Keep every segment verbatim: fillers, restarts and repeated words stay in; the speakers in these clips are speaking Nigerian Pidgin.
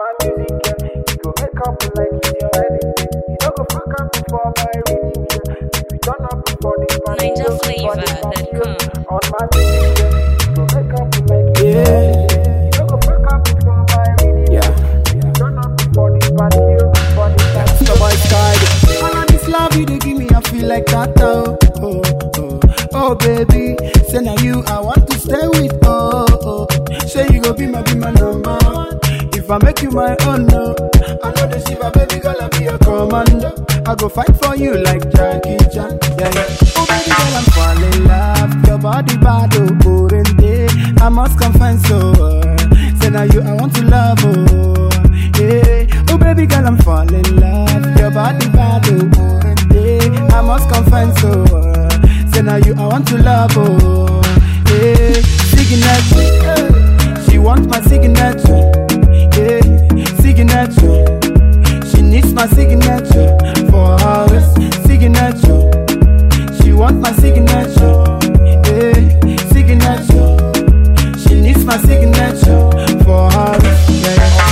my music, yeah. You go make up like it's your wedding day. You don't go fuck up before my reading, yeah. If you turn up before the party, Ninja Flavor dot com. On my music, yeah. You go make up like it's your wedding day. You don't go fuck up before my reading, yeah. If you turn up before the party, before the party. So my side, all of this love you they give me, I feel like that, oh, oh, oh, oh, baby. Say now you, I want to stay with, oh, oh. Say you go be my, be my number one. If I make you my own, no. I know the shiva, baby girl, I'll be your commando. I go fight for you like Jackie Chan, yeah, yeah. Oh, baby girl, I'm falling in love. Your body bad, oh, orange, I must confess, so. Uh, say now you, I want to love, oh, yeah. Oh, baby girl, I'm falling in love. Your body bad, oh, orange, I must confess, so. Uh, say now you, I want to love, oh, yeah. Signature, yeah. She wants my signature, yeah. Signature, she needs my signature for her wrist. Signature, she wants my signature, yeah. Signature, she needs my signature for her wrist, yeah.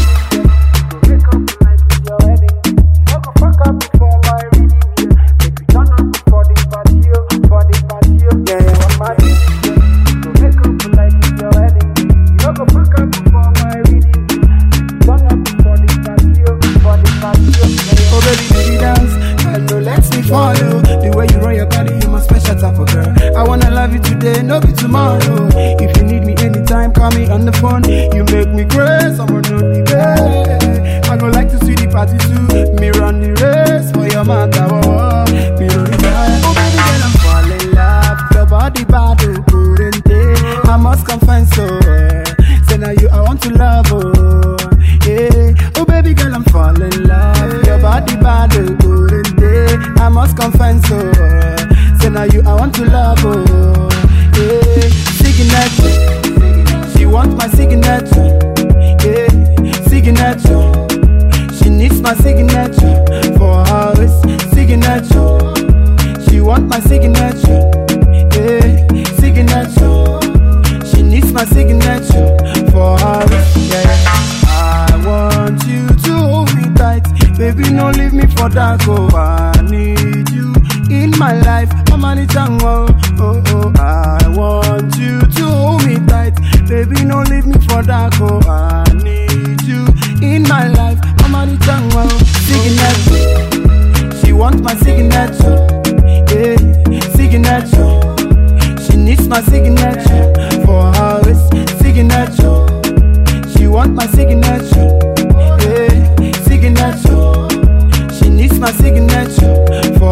Wake up like it's your wedding. You go fuck up before my reading, yeah. If you turn up before the party, for the party, yeah. On my music, yeah. You go wake up like it's your wedding. You go fuck up before my reading, yeah. If you turn up before the party, for the party, yeah. Oh baby, baby dance, hello, let me follow. The way you roll your body, you my special type of girl. I wanna love you today, no be tomorrow. If you need me anytime, call me on the phone. You make me crazy, someone know the way. I go like to see the party too. Me run the race for your matter, oh, be running high. Oh baby girl, I'm falling in love. Your body bad, oh, couldn't take. I must confess, so uh, say now you, I want to love, oh, yeah. Oh baby girl, I'm falling in love. Your body bad, oh, couldn't take. I must confess, so uh, say now you, I want to love, oh, yeah. Signature, she wants my signature, yeah. Signature, she needs my signature for her wrist. Signature, she wants my signature, yeah. Signature, she needs my signature for her wrist, yeah. I want you to hold me tight, baby, no leave me for dark, oh, I need you in my life, I'm on it, oh, oh, oh. I want you to hold me tight, baby, no leave me for dark, oh, I need you in my life, I'm on it, oh. Signature, she wants my signature, yeah. Signature, she needs my signature for her wrist. Signature, she wants my signature, yeah. Signature, she needs my signature for